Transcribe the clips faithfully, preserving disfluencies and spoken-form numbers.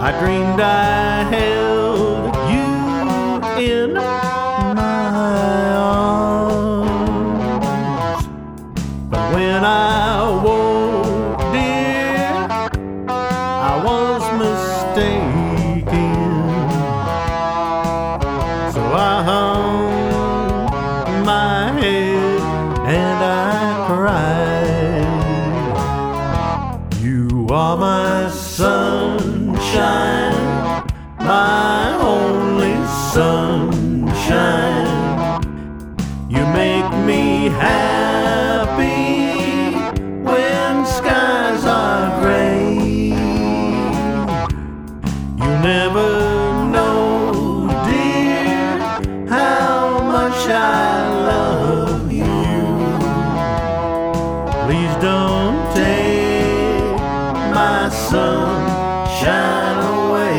I dreamed I held you in my arms, but when I woke, dear, I was mistaken. So I hung my head and I cried. You are my sunshine, my only sunshine. You make me happy when skies are gray. You never know, dear, how much I love you. Please don't take my sunshine away.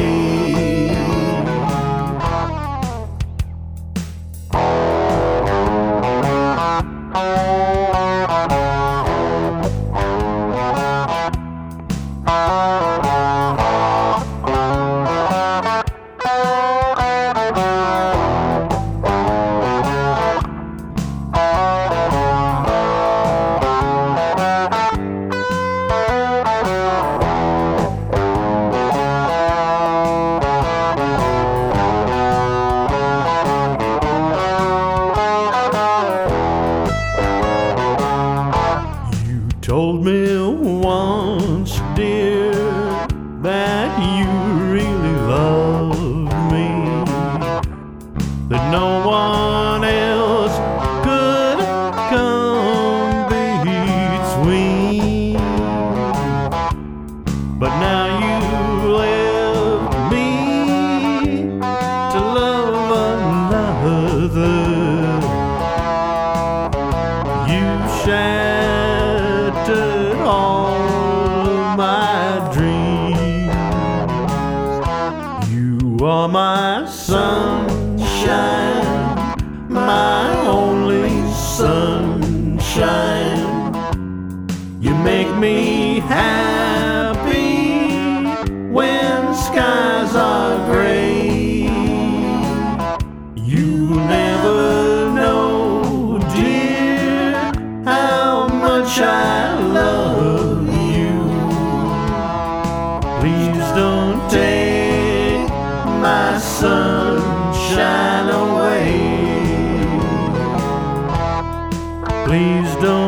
Told me once, dear, that you really loved me, that no one else could come between. But now you left me to love another. You shattered all of my dreams. You are my sunshine, my only sunshine. You make me happy when skies are gray. You never know, dear, how much I love you. Please don't take my sunshine away. Please don't